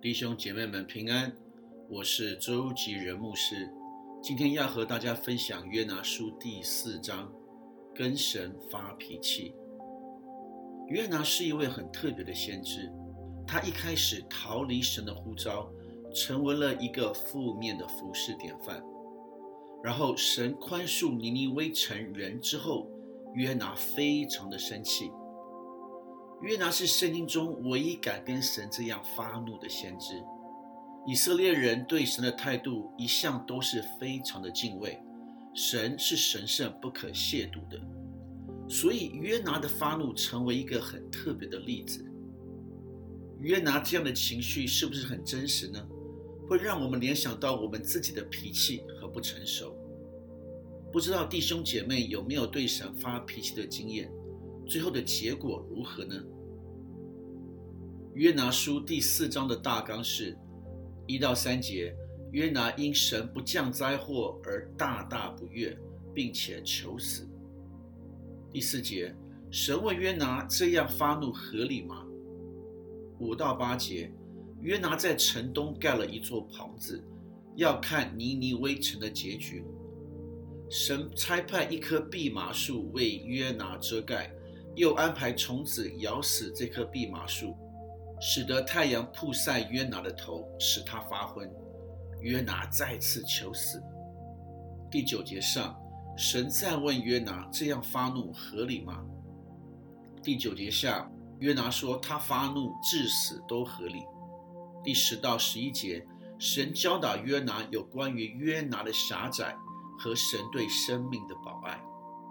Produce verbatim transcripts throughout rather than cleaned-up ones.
弟兄姐妹们平安，我是周吉仁牧师。今天要和大家分享约拿书第四章，跟神发脾气。约拿是一位很特别的先知，他一开始逃离神的呼召，成为了一个负面的服事典范。然后神宽恕尼尼微城人之后，约拿非常的生气。约拿是圣经中唯一敢跟神这样发怒的先知。以色列人对神的态度一向都是非常的敬畏，神是神圣不可亵渎的。所以约拿的发怒成为一个很特别的例子。约拿这样的情绪是不是很真实呢？会让我们联想到我们自己的脾气和不成熟。不知道弟兄姐妹有没有对神发脾气的经验？最后的结果如何呢？约拿书第四章的大纲是一到三节，约拿因神不降灾祸而大大不悦，并且求死。第四节，神问约拿这样发怒合理吗？五到八节，约拿在城东盖了一座棚子，要看尼尼微城的结局。神差派一棵蓖麻树为约拿遮盖，又安排虫子咬死这棵蓖麻树，使得太阳曝晒约拿的头，使他发昏。约拿再次求死。第九节上，神再问约拿这样发怒合理吗？第九节下，约拿说他发怒致死都合理。第十到十一节，神教导约拿有关于约拿的狭窄和神对生命的保爱。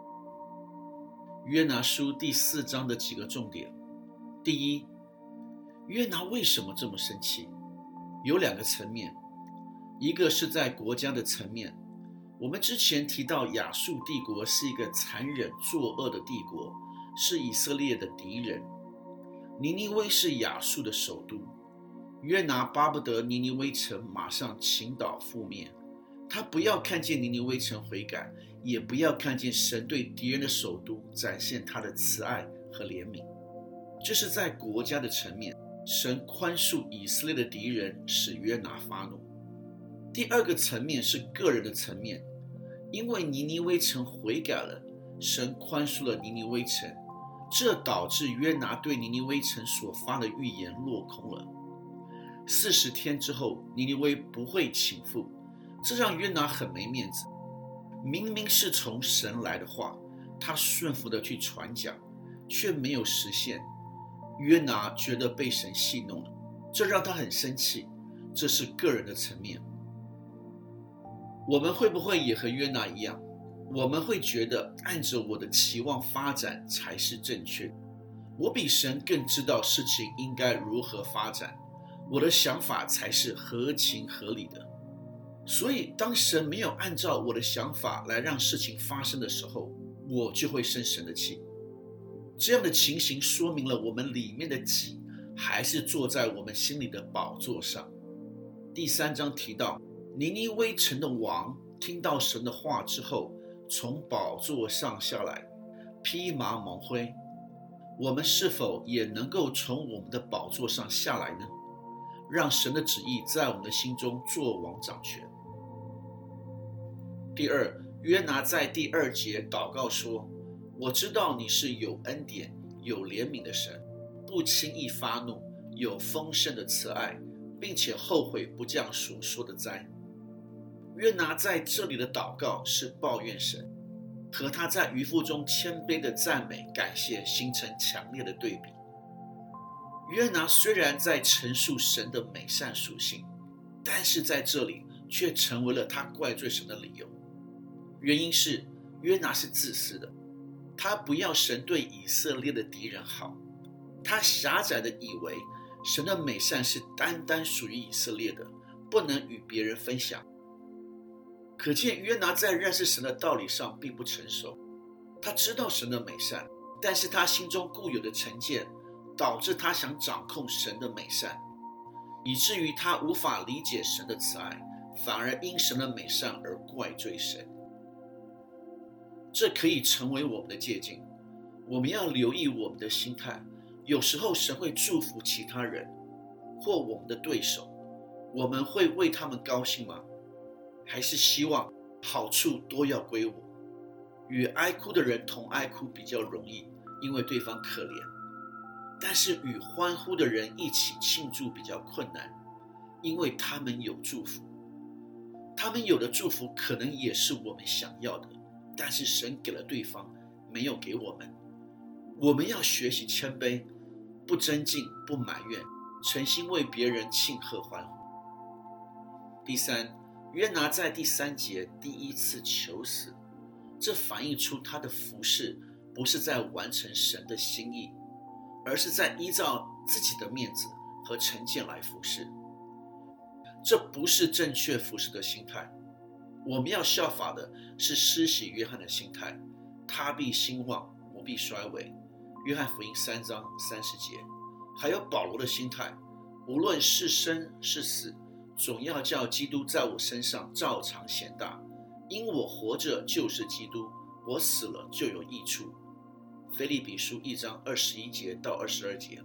约拿书第四章的几个重点。第一，约拿为什么这么生气？有两个层面，一个是在国家的层面。我们之前提到亚述帝国是一个残忍作恶的帝国，是以色列的敌人。尼尼微是亚述的首都，约拿巴不得尼尼微城马上倾倒覆灭，他不要看见尼尼微城悔改，也不要看见神对敌人的首都展现他的慈爱和怜悯。这是在国家的层面，神宽恕以色列的敌人，使约拿发怒。第二个层面是个人的层面，因为尼尼微城悔改了，神宽恕了尼尼微城，这导致约拿对尼尼微城所发的预言落空了。四十天之后，尼尼微不会倾覆，这让约拿很没面子。明明是从神来的话，他顺服的去传讲，却没有实现。约拿觉得被神戏弄了，这让他很生气。这是个人的层面。我们会不会也和约拿一样？我们会觉得按着我的期望发展才是正确，我比神更知道事情应该如何发展，我的想法才是合情合理的。所以当神没有按照我的想法来让事情发生的时候，我就会生神的气。这样的情形说明了我们里面的己还是坐在我们心里的宝座上。第三章提到，尼尼微城的王听到神的话之后，从宝座上下来，披麻蒙灰。我们是否也能够从我们的宝座上下来呢？让神的旨意在我们的心中作王掌权。第二，约拿在第二节祷告说，我知道你是有恩典有怜悯的神，不轻易发怒，有丰盛的慈爱，并且后悔不降所说的灾。约拿在这里的祷告是抱怨神，和他在渔夫中谦卑的赞美感谢形成强烈的对比。约拿虽然在陈述神的美善属性，但是在这里却成为了他怪罪神的理由。原因是约拿是自私的，他不要神对以色列的敌人好，他狭窄的以为神的美善是单单属于以色列的，不能与别人分享。可见约拿在认识神的道理上并不成熟，他知道神的美善，但是他心中固有的成见导致他想掌控神的美善，以至于他无法理解神的慈爱，反而因神的美善而怪罪神。这可以成为我们的借鉴，我们要留意我们的心态。有时候神会祝福其他人， 或我们的对手，我们会为他们高兴吗？还是希望好处都要归我？与哀哭的人同哀哭比较容易，因为对方可怜；但是与欢呼的人一起庆祝比较困难，因为他们有祝福。他们有的祝福可能也是我们想要的，但是神给了对方，没有给我们。我们要学习谦卑，不争竞，不埋怨，诚心为别人庆贺欢呼。第三，约拿在第三节第一次求死，这反映出他的服事不是在完成神的心意，而是在依照自己的面子和成见来服事。这不是正确服事的心态。我们要效法的是施洗约翰的心态，他必兴旺，我必衰微。约翰福音三章三十节。还有保罗的心态，无论是生是死，总要叫基督在我身上照常显大，因我活着就是基督，我死了就有益处。腓立比书一章二十一节到二十二节。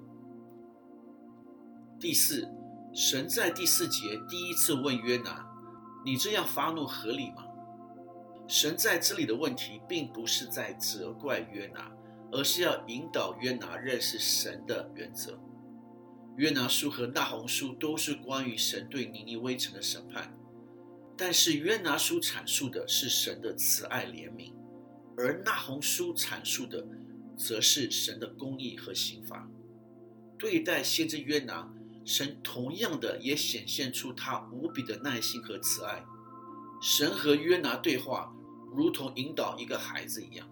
第四，神在第四节第一次问约拿，你这样发怒合理吗？神在这里的问题并不是在责怪约拿，而是要引导约拿认识神的原则。约拿书和那鸿书都是关于神对尼尼微城的审判，但是约拿书阐述的是神的慈爱怜悯，而那鸿书阐述的则是神的公义和刑罚。对待先知约拿，神同样的也显现出他无比的耐心和慈爱。神和约拿对话，如同引导一个孩子一样。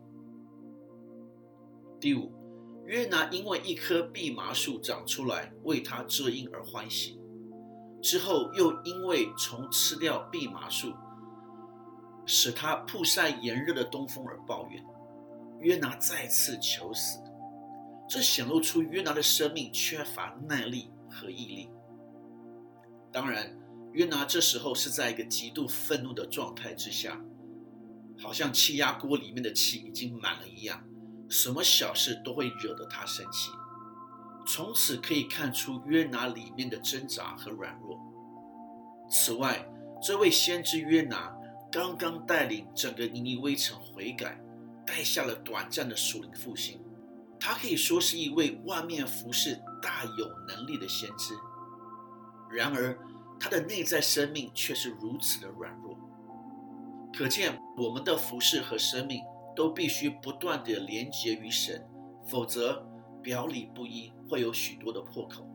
第五，约拿因为一棵蓖麻树长出来为他遮阴而欢喜，之后又因为虫吃掉蓖麻树，使他曝晒炎热的东风而抱怨。约拿再次求死，这显露出约拿的生命缺乏耐力和毅力。当然，约拿这时候是在一个极度愤怒的状态之下，好像气压锅里面的气已经满了一样，什么小事都会惹得他生气。从此可以看出约拿里面的挣扎和软弱。此外，这位先知约拿刚刚带领整个尼尼微城悔改，带下了短暂的属灵复兴。他可以说是一位外面服事大有能力的先知，然而他的内在生命却是如此的软弱。可见我们的服事和生命都必须不断地连结于神，否则表里不一，会有许多的破口。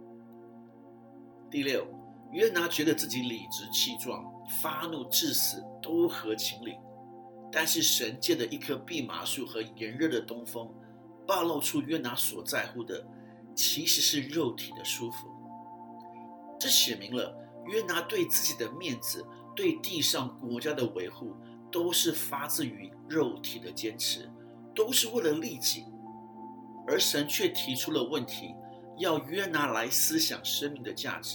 第六，约拿觉得自己理直气壮，发怒致死都合情理，但是神借着一棵蓖麻树和炎热的东风，暴露出约拿所在乎的其实是肉体的舒服。这写明了约拿对自己的面子，对地上国家的维护，都是发自于肉体的坚持，都是为了利己。而神却提出了问题，要约拿来思想生命的价值。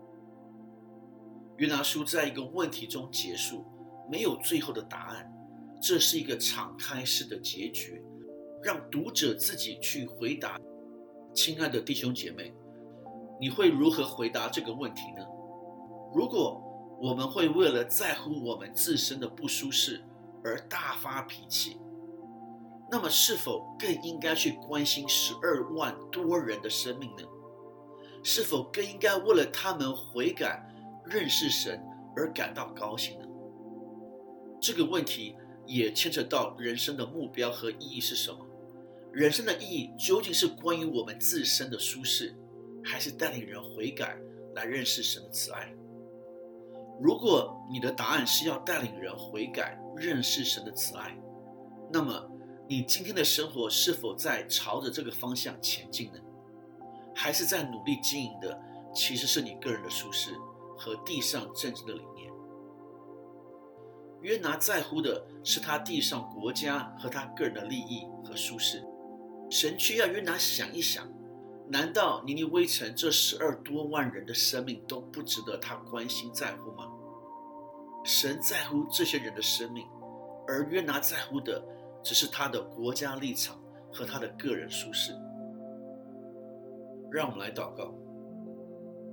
约拿书在一个问题中结束，没有最后的答案，这是一个敞开式的结局，让读者自己去回答。亲爱的弟兄姐妹，你会如何回答这个问题呢？如果我们会为了在乎我们自身的不舒适而大发脾气，那么是否更应该去关心十二万多人的生命呢？是否更应该为了他们悔改、认识神而感到高兴呢？这个问题也牵扯到人生的目标和意义是什么？人生的意义究竟是关于我们自身的舒适，还是带领人悔改来认识神的慈爱？如果你的答案是要带领人悔改、认识神的慈爱，那么你今天的生活是否在朝着这个方向前进呢？还是在努力经营的其实是你个人的舒适和地上政治的理念？约拿在乎的是他地上国家和他个人的利益和舒适，神却要约拿想一想，难道尼尼微城这十二多万人的生命都不值得他关心在乎吗？神在乎这些人的生命，而约拿在乎的只是他的国家立场和他的个人舒适。让我们来祷告。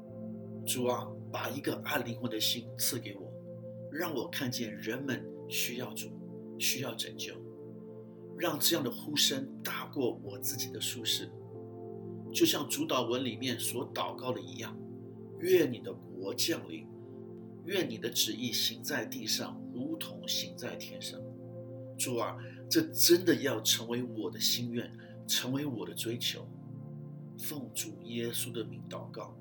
主啊，把一个爱灵魂的心赐给我，让我看见人们需要主，需要拯救，让这样的呼声大过我自己的舒适。就像主祷文里面所祷告的一样，愿你的国降临，愿你的旨意行在地上，如同行在天上。主啊，这真的要成为我的心愿，成为我的追求。奉主耶稣的名祷告，